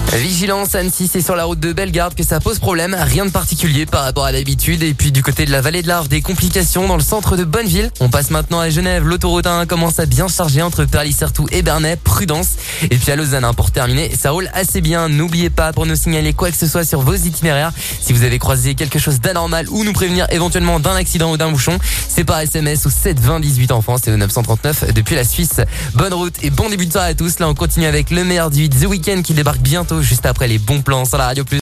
Vigilance Annecy, c'est sur la route de Bellegarde que ça pose problème. Rien de particulier par rapport à l'habitude. Et puis du côté de la vallée de l'Arve, des complications dans le centre de Bonneville. On passe maintenant à Genève. L'autoroute 1 commence à bien charger entre Perly-Certoux et Bernay. Prudence. Et puis à Lausanne, pour terminer, ça roule assez bien. N'oubliez pas pour nous signaler quoi que ce soit sur vos itinéraires. Si vous avez croisé quelque chose d'anormal ou nous prévenir éventuellement d'un accident ou d'un bouchon, c'est par SMS au 7 20 18 en France et au 939 depuis la Suisse. Bonne route et bon début de soirée à tous. Là, on continue avec le meilleur du 8 The Weeknd qui débarque bientôt juste après les bons plans sur la radio plus.